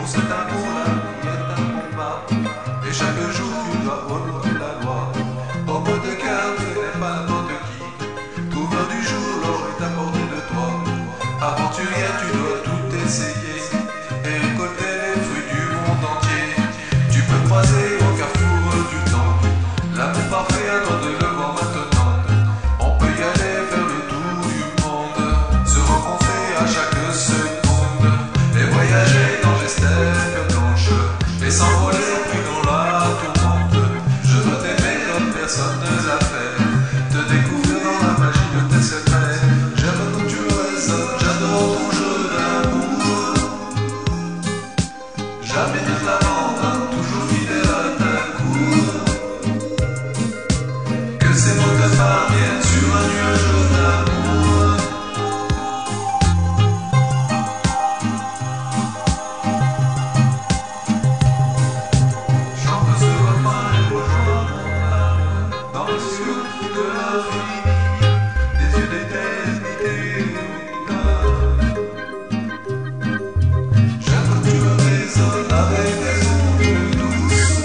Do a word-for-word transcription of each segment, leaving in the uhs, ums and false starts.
Pour cet amour, la vie est un combat, et chaque jour tu dois honorer la loi. Homme de cœur, ce n'est pas n'importe qui. Trouve du jour, l'or est à portée de toi. Aventurier, tu dois tout essayer et récolter les fruits du monde entier. Tu peux croiser au carrefour du temps l'amour parfait, attends de le voir maintenant. On peut y aller faire le tour du monde, se rencontrer à chaque seconde et voyager dans les steppes blanches et s'envoler plus dans la tourmente. Je veux t'aimer comme personne ne l'a fait, te découvrir dans la magie de tes secrets. J'aime quand tu résonnes, j'adore ton jeu d'amour. Jamais ne t'abandonne, toujours fidèle à ta cour. Que ces mots te parviennent sur un nuage d'amour. Chante ce refrain et rejoins mon âme dans le souffle de l'infini, des yeux d'éternité. J'aime quand tu résonnes avec des ondes douces.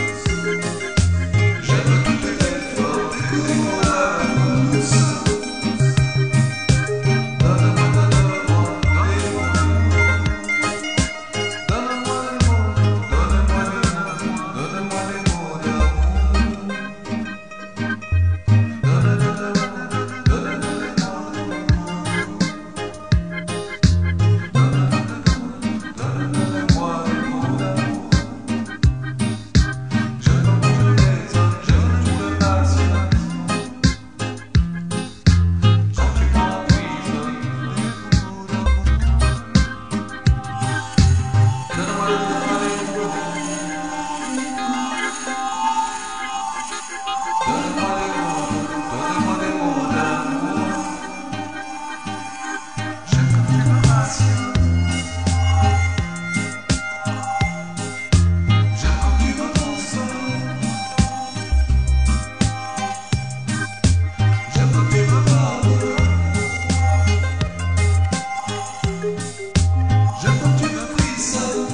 J'aime toutes tes formes, tes coups à douce. Donne-moi, donne-moi, donnez-moi l'amour. Donne-moi les mots, donne-moi les mots, donne-moi les mots d'amour. Donne-moi, donne-moi les mots d'amour. Donne-moi les mots d'amour. Je t'en prie, je ne te passe. Quand tu m'emprisonnes du coup d'amour. Donne-moi, donne-moi les mots. Donne-moi les mots, donne-moi les mots d'amour. J'aime quand tu me passionnes. J'aime quand tu me consoles. J'aime quand tu me pardonnes. J'aime quand tu me frissonnes.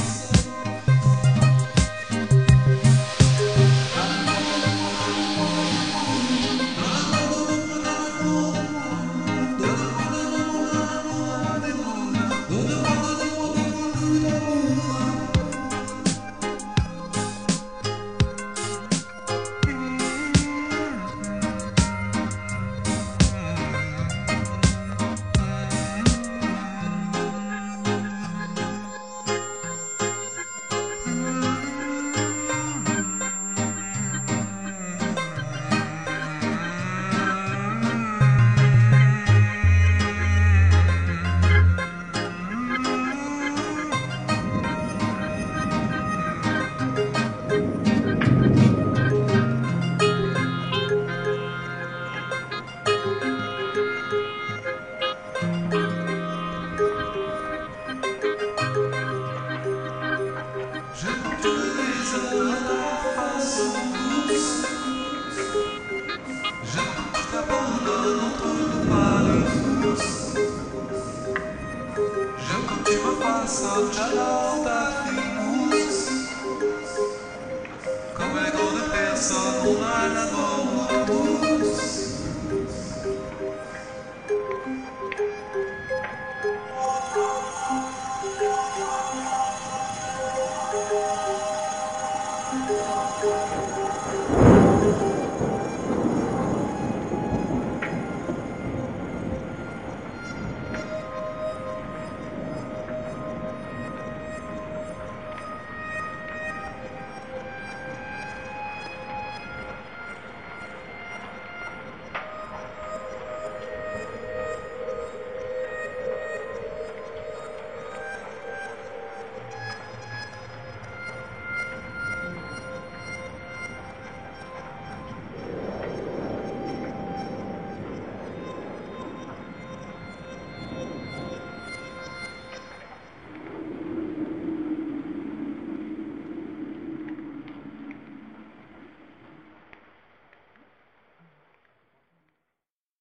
J'aime quand tu résonnes à ta façon douce. J'aime quand tu t'abandonnes entre nous par les douces. J'aime quand tu me façonnes, j'adore ta frimousse. Comme les grandes personnes, on a la